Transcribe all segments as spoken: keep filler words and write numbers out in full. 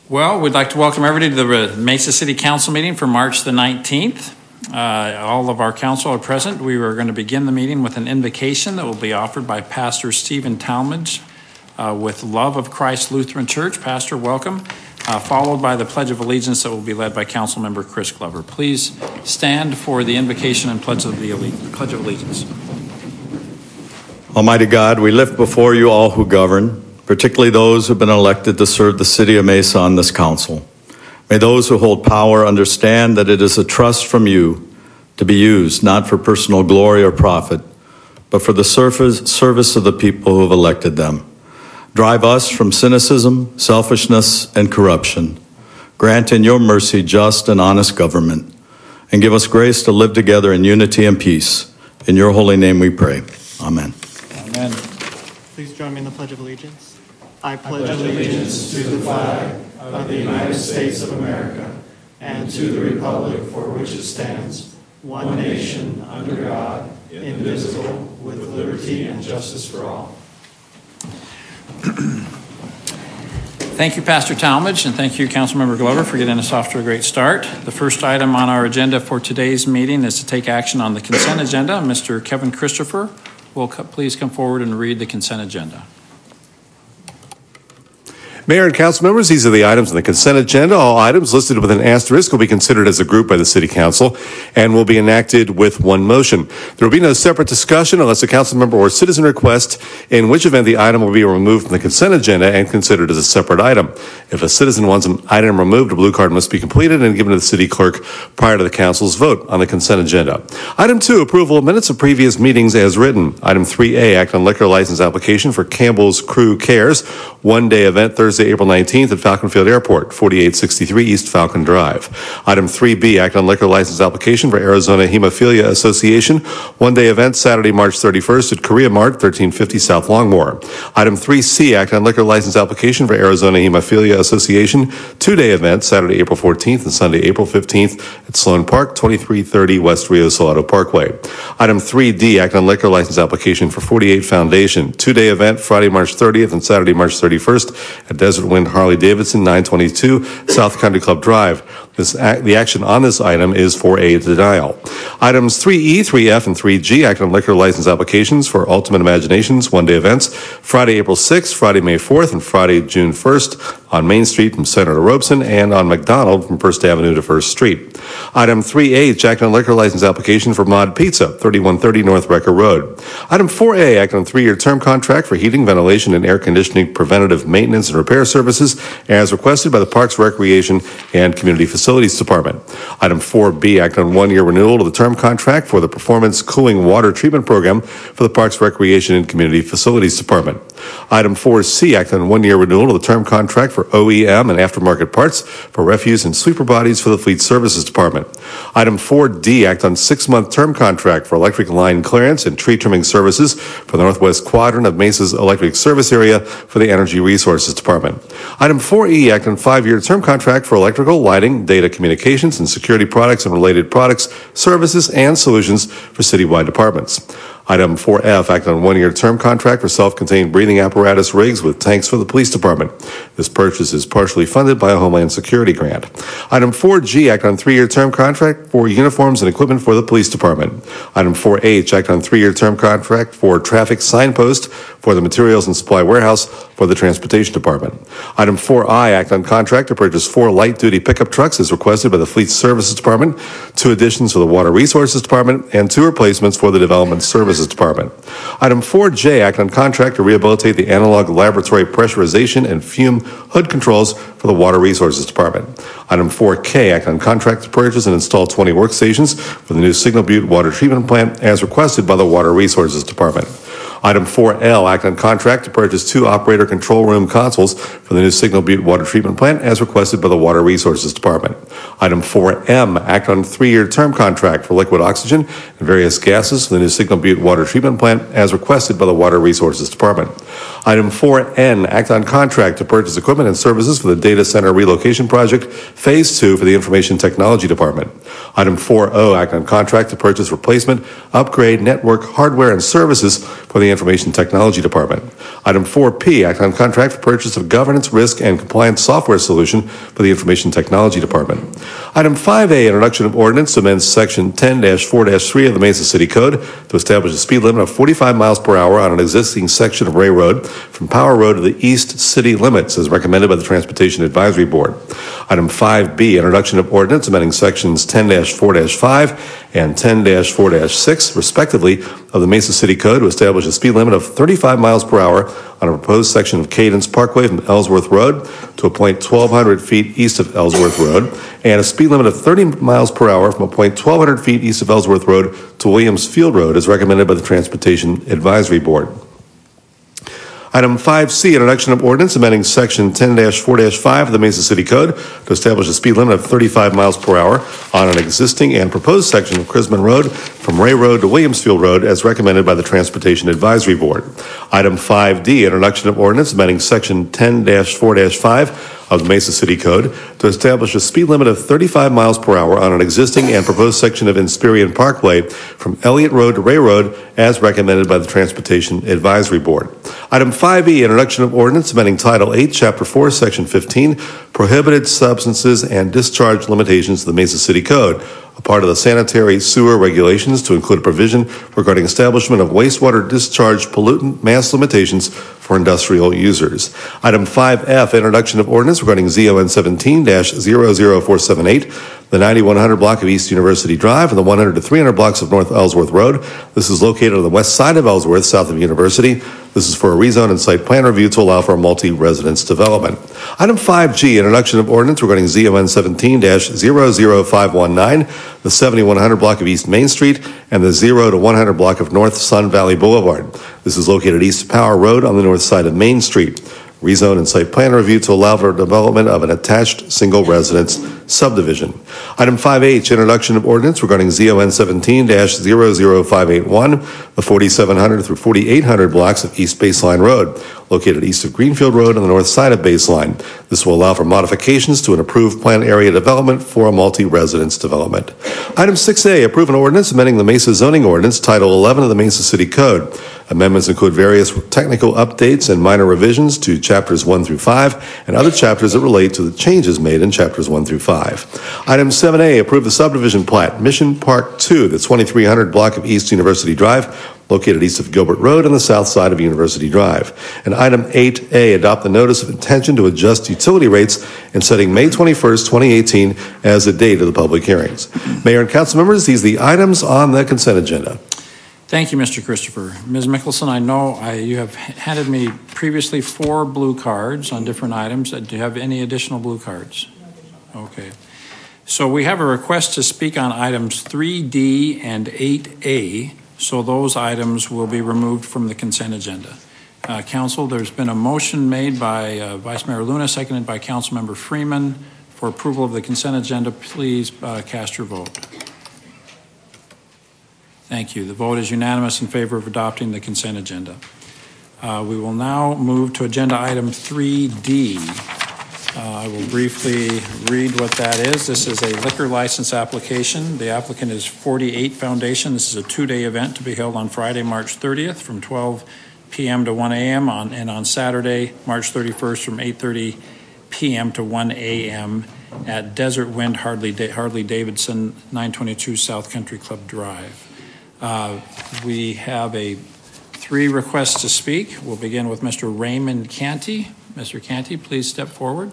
Well, we'd like to welcome everybody to the Mesa City Council meeting for March the nineteenth. Uh, all of our council are present. We are going to begin the meeting with an invocation that will be offered by Pastor Stephen Talmadge uh, with Love of Christ Lutheran Church. Pastor, welcome. Uh, followed by the Pledge of Allegiance that will be led by Council Member Chris Glover. Please stand for the invocation and Pledge of, the alle- Pledge of Allegiance. Almighty God, we lift before you all who govern, particularly those who have been elected to serve the city of Mesa on this council. May those who hold power understand that it is a trust from you to be used not for personal glory or profit, but for the service of the people who have elected them. Drive us from cynicism, selfishness, and corruption. Grant in your mercy just and honest government, and give us grace to live together in unity and peace. In your holy name we pray. Amen. Amen. Please join me in the Pledge of Allegiance. I pledge allegiance to the flag of the United States of America and to the republic for which it stands, one nation, under God, indivisible, with liberty and justice for all. Thank you, Pastor Talmadge, and thank you, Councilmember Glover, for getting us off to a great start. The first item on our agenda for today's meeting is to take action on the consent agenda. Mister Kevin Christopher will please come forward and read the consent agenda. Mayor and council members, these are the items on the consent agenda. All items listed with an asterisk will be considered as a group by the City Council and will be enacted with one motion. There will be no separate discussion unless a council member or citizen requests, in which event the item will be removed from the consent agenda and considered as a separate item. If a citizen wants an item removed, a blue card must be completed and given to the city clerk prior to the council's vote on the consent agenda. Item two, approval of minutes of previous meetings as written. Item three A, act on liquor license application for Campbell's Crew Cares, one-day event Thursday, April nineteenth at Falcon Field Airport, forty-eight sixty-three East Falcon Drive. Item three B, act on liquor license application for Arizona Hemophilia Association, one-day event Saturday, March thirty-first at Korea Mart, thirteen fifty South Longmore. Item three C, act on liquor license application for Arizona Hemophilia Association, two-day event Saturday, April fourteenth and Sunday, April fifteenth at Sloan Park, twenty-three thirty West Rio Salado Parkway. Item three D, act on liquor license application for forty-eight Foundation, two-day event Friday, March thirtieth and Saturday, March thirty-first at Desert Wind Harley Davidson, nine twenty-two South Country Club Drive. This act, the action on this item is for a denial. Items three E, three F, and three G, act on liquor license applications for Ultimate Imaginations, one-day events Friday, April sixth, Friday, May fourth, and Friday, June first on Main Street from Center to Robeson and on McDonald from First Avenue to First Street. Item three H, act on liquor license application for Mod Pizza, thirty-one thirty North Recker Road. Item four A, act on three-year term contract for heating, ventilation, and air conditioning preventative maintenance and repair services as requested by the Parks, Recreation, and Community Facilities Department. Item four B, act on one-year renewal of the term contract for the Performance Cooling Water Treatment Program for the Parks, Recreation, and Community Facilities Department. Item four C, act on one-year renewal of the term contract for O E M and aftermarket parts for refuse and sweeper bodies for the Fleet Services Department. Item four D, act on six-month term contract for electric line clearance and tree trimming services for the Northwest Quadrant of Mesa's electric service area for the Energy Resources Department. Item four E, act on five-year term contract for electrical, lighting, data communications, and security products and related products, services, and solutions for citywide departments. Item four F, act on one-year term contract for self-contained breathing apparatus rigs with tanks for the police department. This purchase is partially funded by a Homeland Security grant. Item four G, act on three-year term contract for uniforms and equipment for the police department. Item four H, act on three-year term contract for traffic signpost for the materials and supply warehouse for the transportation department. Item four I, act on contract to purchase four light-duty pickup trucks as requested by the Fleet Services Department, two additions for the Water Resources Department, and two replacements for the Development Services Department. Item four J, act on contract to rehabilitate the analog laboratory pressurization and fume hood controls for the Water Resources Department. Item four K, act on contract to purchase and install twenty workstations for the new Signal Butte water treatment plant as requested by the Water Resources Department. Item four L, act on contract to purchase two operator control room consoles for the new Signal Butte water treatment plant as requested by the Water Resources Department. Item four M, act on three-year term contract for liquid oxygen and various gases for the new Signal Butte Water Treatment Plant as requested by the Water Resources Department. Item four N, act on contract to purchase equipment and services for the Data Center Relocation Project, Phase two for the Information Technology Department. Item four O, act on contract to purchase replacement, upgrade, network, hardware, and services for the Information Technology Department. Item four P, act on contract for purchase of governance, risk, and compliance software solution for the Information Technology Department. Item five A, introduction of ordinance to amend Section ten dash four dash three of the Mesa City Code to establish a speed limit of forty-five miles per hour on an existing section of Ray Road from Power Road to the east city limits as recommended by the Transportation Advisory Board. Item five B, introduction of ordinance amending Sections ten dash four dash five and ten dash four dash six, respectively, of the Mesa City Code to establish a speed limit of thirty-five miles per hour on a proposed section of Cadence Parkway from Ellsworth Road to a point twelve hundred feet east of Ellsworth Road, and a speed limit of thirty miles per hour from a point twelve hundred feet east of Ellsworth Road to Williams Field Road as recommended by the Transportation Advisory Board. Item five C, introduction of ordinance amending Section ten dash four dash five of the Mesa City Code to establish a speed limit of thirty-five miles per hour on an existing and proposed section of Crisman Road from Ray Road to Williamsfield Road as recommended by the Transportation Advisory Board. Item five D, introduction of ordinance amending Section ten dash four dash five of the Mesa City Code to establish a speed limit of thirty-five miles per hour on an existing and proposed section of Inspirion Parkway from Elliott Road to Ray Road as recommended by the Transportation Advisory Board. Item five E, introduction of ordinance amending Title eight, Chapter four, Section fifteen, Prohibited Substances and Discharge Limitations of the Mesa City Code, a part of the sanitary sewer regulations to include a provision regarding establishment of wastewater discharge pollutant mass limitations for industrial users. Item five F, introduction of ordinance regarding Z O N seventeen dash zero zero four seven eight, the ninety-one hundred block of East University Drive and the one hundred to three hundred blocks of North Ellsworth Road. This is located on the west side of Ellsworth, south of University. This is for a rezone and site plan review to allow for a multi-residence development. Item five G, introduction of ordinance regarding Z O N seventeen dash zero zero five one nine, the seventy-one hundred block of East Main Street, and the zero to one hundred block of North Sun Valley Boulevard. This is located east of Power Road on the north side of Main Street. Rezone and site plan review to allow for development of an attached single residence subdivision. Item five H, introduction of ordinance regarding Z O N seventeen dash zero zero five eight one, the forty-seven hundred through forty-eight hundred blocks of East Baseline Road, located east of Greenfield Road on the north side of Baseline. This will allow for modifications to an approved plan area development for a multi-residence development. Item six A, approve an ordinance amending the Mesa zoning ordinance, Title eleven of the Mesa City Code. Amendments include various technical updates and minor revisions to chapters one through five and other chapters that relate to the changes made in chapters one through five. Item seven A, approve the subdivision plat, Mission Park two, the twenty-three hundred block of East University Drive, located east of Gilbert Road on the south side of University Drive. And item eight A, adopt the notice of intention to adjust utility rates and setting May twenty-first, twenty eighteen as the date of the public hearings. Mayor and council members, these are the items on the consent agenda. Thank you, Mister Christopher. Miz Mickelson, I know I, you have handed me previously four blue cards on different items. Do you have any additional blue cards? Okay. So we have a request to speak on items three D and eight A, so those items will be removed from the consent agenda. Uh, Council, there's been a motion made by uh, Vice Mayor Luna, seconded by Councilmember Freeman for approval of the consent agenda. Please uh, cast your vote. Thank you. The vote is unanimous in favor of adopting the consent agenda. Uh, we will now move to agenda item three D. Uh, I will briefly read what that is. This is a liquor license application. The applicant is forty-eight Foundation. This is a two-day event to be held on Friday, March thirtieth from twelve p m to one a m on, and on Saturday, March thirty-first from eight thirty p m to one a m at Desert Wind Harley, da- Harley Davidson, nine twenty-two South Country Club Drive. Uh, we have a three requests to speak. We'll begin with Mister Raymond Canty. Mister Canty, please step forward.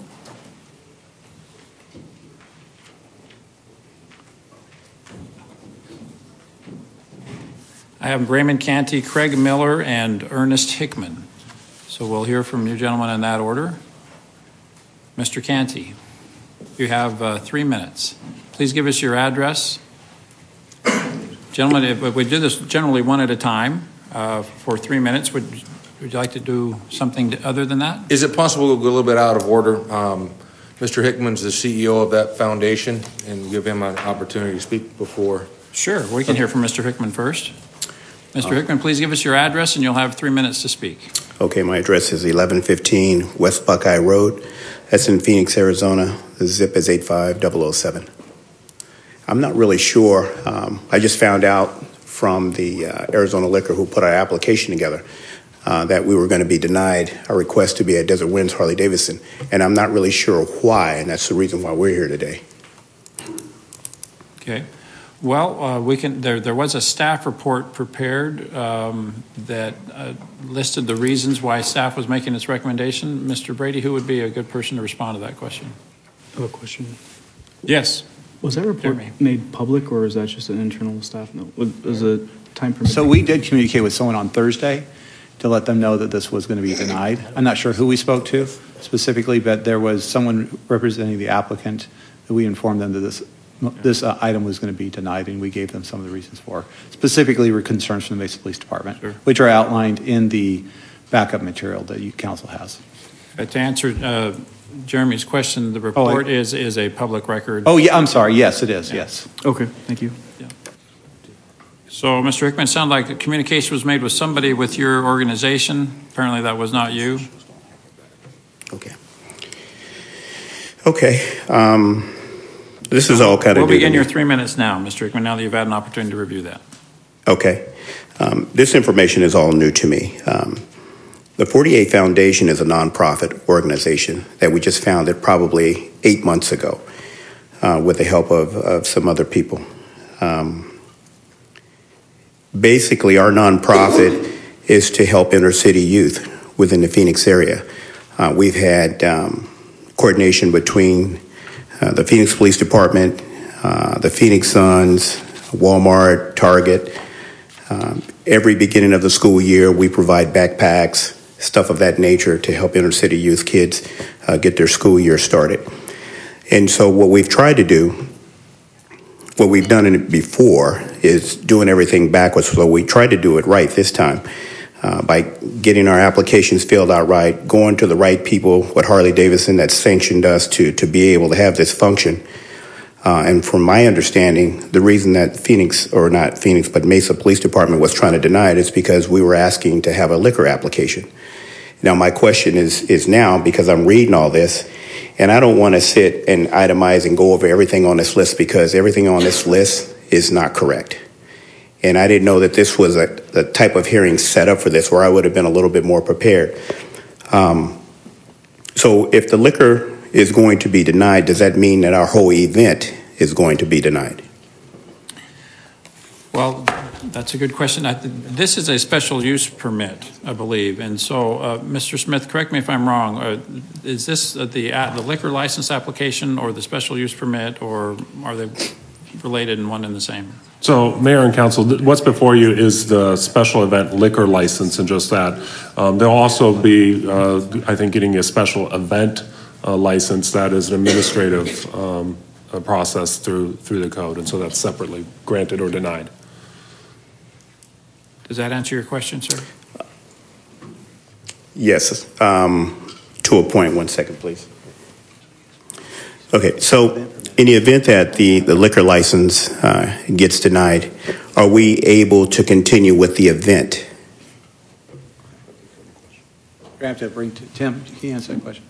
I have Raymond Canty, Craig Miller, and Ernest Hickman. So we'll hear from you gentlemen in that order. Mister Canty, you have uh, three minutes. Please give us your address. Gentlemen, if we do this generally one at a time uh, for three minutes, would, would you like to do something other than that? Is it possible to go a little bit out of order? Um, Mister Hickman's the C E O of that foundation, and give him an opportunity to speak before Sure, we can hear from Mister Hickman first. Mister Hickman, please give us your address and you'll have three minutes to speak. Okay, my address is eleven fifteen West Buckeye Road. That's in Phoenix, Arizona. The zip is eight five zero zero seven. I'm not really sure. Um, I just found out from the uh, Arizona Liquor who put our application together uh, that we were going to be denied a request to be at Desert Winds Harley Davidson, and I'm not really sure why, and that's the reason why we're here today. Okay. Well, uh, we can. There, there was a staff report prepared um, that uh, listed the reasons why staff was making its recommendation. Mister Brady, who would be a good person to respond to that question? I have a question. Yes. Was that report Jeremy. made public, or is that just an internal staff note? Was was a time permit? So we did communicate with someone on Thursday to let them know that this was going to be denied. I'm not sure who we spoke to specifically, but there was someone representing the applicant that we informed them that this this uh, item was going to be denied, and we gave them some of the reasons for. Specifically, were concerns from the Mesa Police Department, Sure. which are outlined in the backup material that you council has. But to answer uh, Jeremy's question, the report is is a public record. Oh, yeah, I'm sorry. Yes, it is. Yeah. Yes. Okay, thank you. So, Mister Hickman, it sounded like the communication was made with somebody with your organization. Apparently, that was not you. Okay. Okay. Um, this is all kind of. We'll new to begin me. your three minutes now, Mister Hickman, now that you've had an opportunity to review that. Okay. Um, this information is all new to me. Um, the forty-eight Foundation is a nonprofit organization that we just founded probably eight months ago uh, with the help of, of some other people. Um, basically, our nonprofit is to help inner city youth within the Phoenix area. Uh, we've had um, coordination between uh, the Phoenix Police Department, uh, the Phoenix Suns, Walmart, Target. Um, every beginning of the school year, we provide backpacks, stuff of that nature to help inner city youth kids uh, get their school year started. And so what we've tried to do, what we've done in it before, is doing everything backwards. So we tried to do it right this time uh, by getting our applications filled out right, going to the right people with Harley Davidson that sanctioned us to, to be able to have this function. Uh, and from my understanding, the reason that Phoenix, or not Phoenix, but Mesa Police Department was trying to deny it is because we were asking to have a liquor application. Now, my question is, is now, because I'm reading all this, and I don't want to sit and itemize and go over everything on this list because everything on this list is not correct. And I didn't know that this was a, the type of hearing set up for this, where I would have been a little bit more prepared. Um, so if the liquor is going to be denied, does that mean that our whole event is going to be denied? Well, that's a good question. I, this is a special use permit, I believe. And so, uh, Mister Smith, correct me if I'm wrong. Uh, is this the, the liquor license application or the special use permit, or are they related and one and the same? So, Mayor and Council, what's before you is the special event liquor license, and just that. Um, they'll also be, uh, I think, getting a special event uh, license that is an administrative um, uh, process through through the code, and so that's separately granted or denied. Does that answer your question, sir? Yes, um, to a point. One second, please. Okay, so in the event that the, the liquor license uh, gets denied, are we able to continue with the event? We're going to have to bring to Tim. Can you answer that question?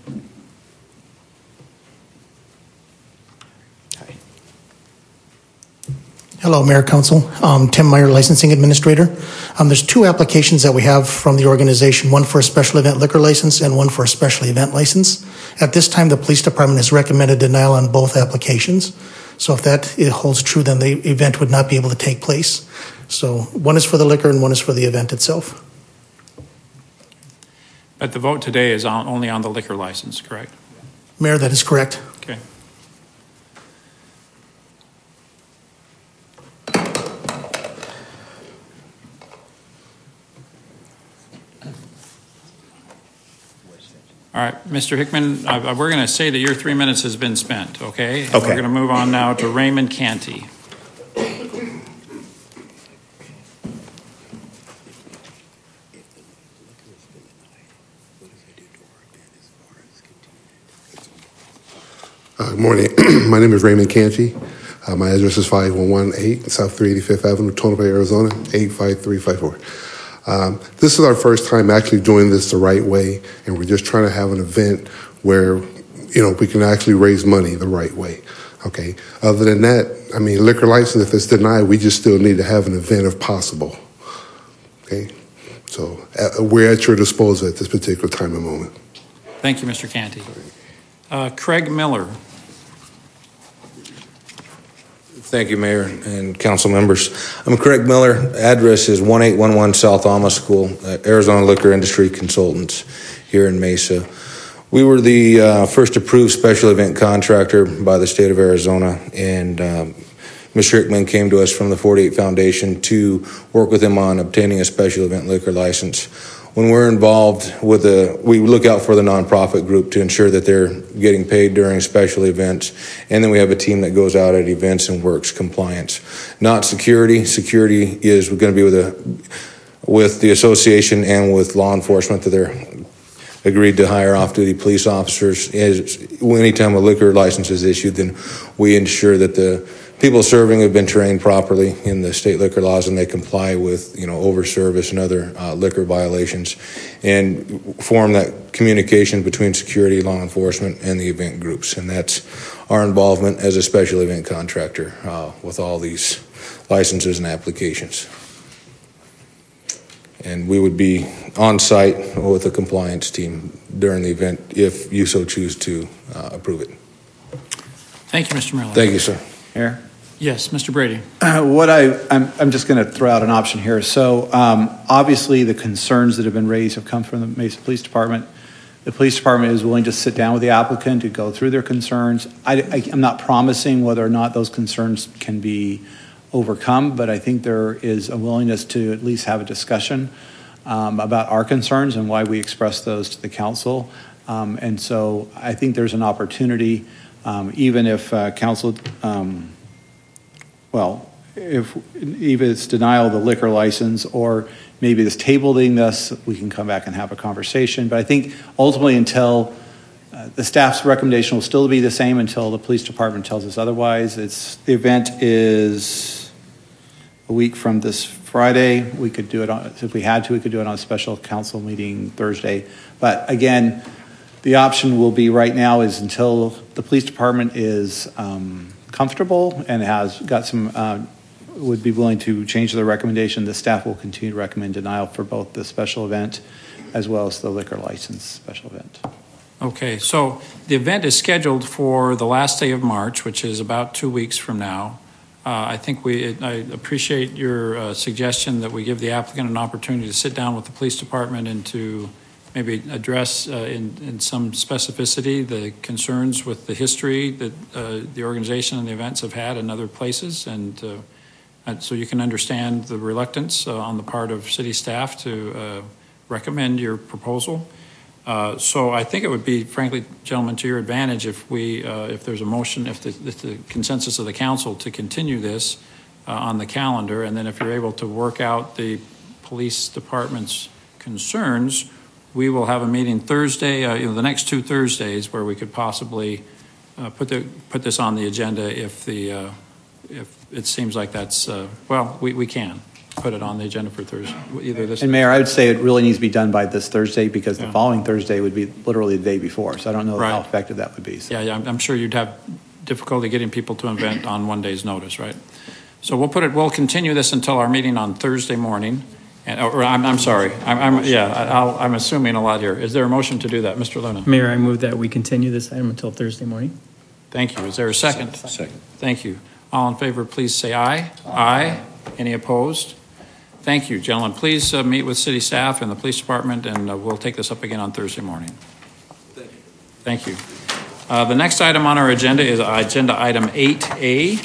Hello, Mayor, Council. Um, Tim Meyer, Licensing Administrator. Um, there's two applications that we have from the organization, one for a special event liquor license and one for a special event license. At this time, the police department has recommended denial on both applications. So if that it holds true, then the event would not be able to take place. So one is for the liquor and one is for the event itself. But the vote today is on, only on the liquor license, correct? Mayor, that is correct. Okay. All right, Mister Hickman, uh, we're going to say that your three minutes has been spent, okay? And Okay. we're going to move on now to Raymond Canty. Uh, good morning. My name is Raymond Canty. Uh, my address is five one one eight South three hundred eighty-fifth Avenue, Tonopah, Arizona, eight five three five four. Um, this is our first time actually doing this the right way, and we're just trying to have an event where, you know, we can actually raise money the right way. Okay. Other than that, I mean, liquor license, if it's denied, we just still need to have an event if possible. Okay. So uh, we're at your disposal at this particular time and moment. Thank you, Mister Canty. Uh, Craig Miller. Thank you, Mayor and council members. I'm Craig Miller. Address is one eight one one South Alma School, uh, Arizona Liquor Industry Consultants here in Mesa. We were the uh, first approved special event contractor by the state of Arizona, and um, Mister Hickman came to us from the forty-eight Foundation to work with him on obtaining a special event liquor license. When we're involved with a, we look out for the nonprofit group to ensure that they're getting paid during special events, and then we have a team that goes out at events and works compliance. Not security. Security is going to be with a, with the association and with law enforcement that they're agreed to hire off-duty police officers. Anytime a liquor license is issued, then we ensure that the people serving have been trained properly in the state liquor laws and they comply with, you know, over-service and other uh, liquor violations, and form that communication between security, law enforcement, and the event groups. And that's our involvement as a special event contractor uh, with all these licenses and applications. And we would be on site with a compliance team during the event if you so choose to uh, approve it. Thank you, Mister Miller. Thank you, sir. Mayor? Yes, Mister Brady. Uh, what I, I'm, I'm just going to throw out an option here. So um, obviously the concerns that have been raised have come from the Mesa Police Department. The police department is willing to sit down with the applicant to go through their concerns. I, I, I'm not promising whether or not those concerns can be overcome, but I think there is a willingness to at least have a discussion um, about our concerns and why we express those to the council. Um, and so I think there's an opportunity, um, even if uh, council, um, well, if even it's denial of the liquor license, or maybe it's tabling this, we can come back and have a conversation. But I think ultimately until uh, the staff's recommendation will still be the same until the police department tells us otherwise. It's, the event is a week from this Friday. We could do it on, if we had to, we could do it on a special council meeting Thursday. But again, the option will be right now is until the police department is um, comfortable and has got some, uh, would be willing to change their recommendation, the staff will continue to recommend denial for both the special event as well as the liquor license special event. Okay, so the event is scheduled for the last day of March, which is about two weeks from now. Uh, I think we, I appreciate your uh, suggestion that we give the applicant an opportunity to sit down with the police department and to maybe address uh, in, in some specificity the concerns with the history that uh, the organization and the events have had in other places, and uh, and so you can understand the reluctance uh, on the part of city staff to uh, recommend your proposal. Uh, so I think it would be, frankly, gentlemen, to your advantage if we, uh, if there's a motion, if the, if the consensus of the council to continue this uh, on the calendar, and then if you're able to work out the police department's concerns, we will have a meeting Thursday, uh, you know, the next two Thursdays, where we could possibly uh, put the put this on the agenda if the uh, if it seems like that's uh, well, we, we can put it on the agenda for Thursday. Either this. And Mayor, I would say it really needs to be done by this Thursday because Yeah. the following Thursday would be literally the day before. So I don't know Right. how effective that would be. So. Yeah, yeah, I'm, I'm sure you'd have difficulty getting people to event on one day's notice, right? So we'll put it. We'll continue this until our meeting on Thursday morning. And, or I'm, I'm sorry. I'm, I'm yeah. I'll, I'm assuming a lot here. Is there a motion to do that, Mister Luna? Mayor, I move that we continue this item until Thursday morning. Thank you. Is there a second? Second. Thank you. All in favor, please say aye. Aye. Any opposed? Thank you, gentlemen. Please uh, meet with city staff and the police department, and uh, we'll take this up again on Thursday morning. Thank you. Thank you. Uh, the next item on our agenda is agenda item eight A.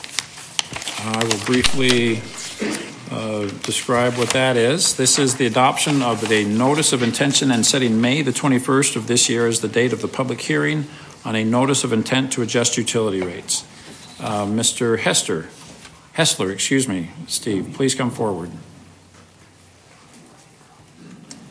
I will briefly uh, describe what that is. This is the adoption of a notice of intention and setting May the twenty-first of this year as the date of the public hearing on a notice of intent to adjust utility rates. Uh, Mister Hester, Hessler, excuse me, Steve, please come forward.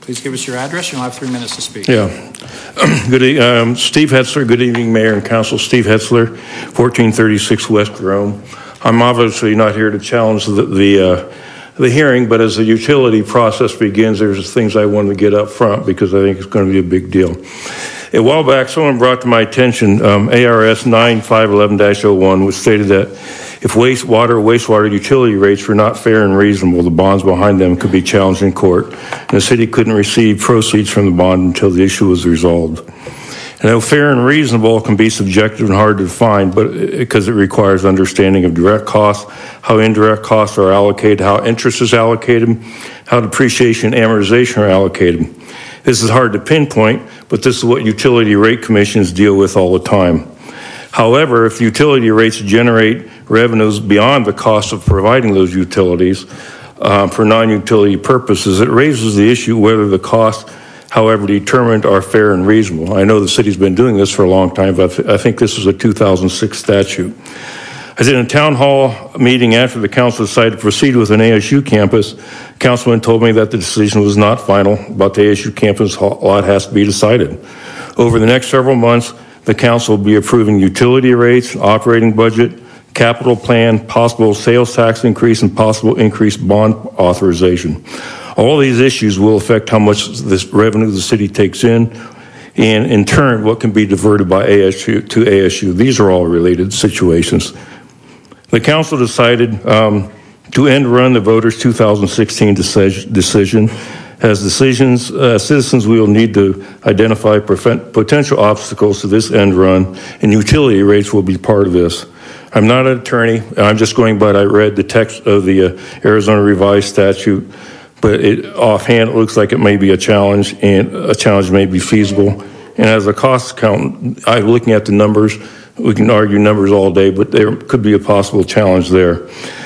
Please give us your address. You'll have three minutes to speak. Yeah. Good e- um, Steve Hetzler. Good evening, Mayor and Council. Steve Hetzler, fourteen thirty-six West Jerome. I'm obviously not here to challenge the the, uh, the hearing, but as the utility process begins, there's things I wanted to get up front because I think it's going to be a big deal. A while back, someone brought to my attention um, A R S nine five one one dash oh one, which stated that if wastewater or wastewater utility rates were not fair and reasonable, the bonds behind them could be challenged in court, and the city couldn't receive proceeds from the bond until the issue was resolved. And though fair and reasonable can be subjective and hard to define, but because it requires understanding of direct costs, how indirect costs are allocated, how interest is allocated, how depreciation and amortization are allocated. This is hard to pinpoint, but this is what utility rate commissions deal with all the time. However, if utility rates generate revenues beyond the cost of providing those utilities uh, for non-utility purposes, it raises the issue whether the costs, however determined, are fair and reasonable. I know the city's been doing this for a long time, but I, th- I think this is a two thousand six statute. I was in a town hall meeting after the council decided to proceed with an A S U campus. Councilman told me that the decision was not final, but the A S U campus lot has to be decided. Over the next several months, the council will be approving utility rates, operating budget, capital plan, possible sales tax increase, and possible increased bond authorization. All these issues will affect how much this revenue the city takes in, and in turn, what can be diverted by A S U to A S U. These are all related situations. The council decided um, to end run the voters' two thousand sixteen decision. As decisions, uh, citizens will need to identify prevent potential obstacles to this end run, and utility rates will be part of this. I'm not an attorney. I'm just going by, I read the text of the uh, Arizona Revised Statute, but it, offhand, it looks like it may be a challenge, and a challenge may be feasible. And as a cost accountant, I'm looking at the numbers. We can argue numbers all day, but there could be a possible challenge there.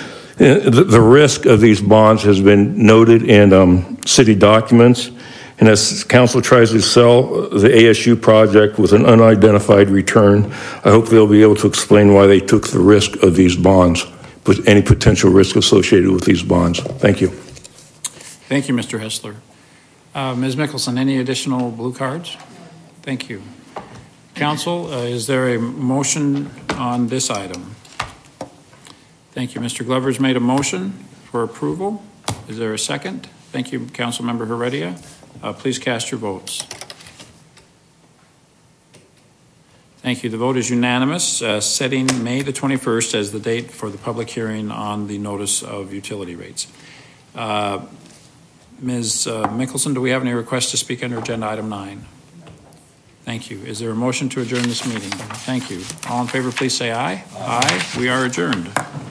The, the risk of these bonds has been noted in um, city documents, and as council tries to sell the A S U project with an unidentified return, I hope they'll be able to explain why they took the risk of these bonds, but any potential risk associated with these bonds. Thank you. Thank you, Mister Hetzler. Uh, Miz Mickelson, any additional blue cards? Thank you. Council, uh, is there a motion on this item? Thank you. Mister Glover's made a motion for approval. Is there a second? Thank you, Councilmember Heredia. Uh, please cast your votes. Thank you. The vote is unanimous, uh, setting May the twenty-first as the date for the public hearing on the notice of utility rates. Uh, Miz Uh, Mickelson, do we have any requests to speak under agenda item nine? Thank you. Is there a motion to adjourn this meeting? Thank you. All in favor, please say aye. Aye. Aye. We are adjourned.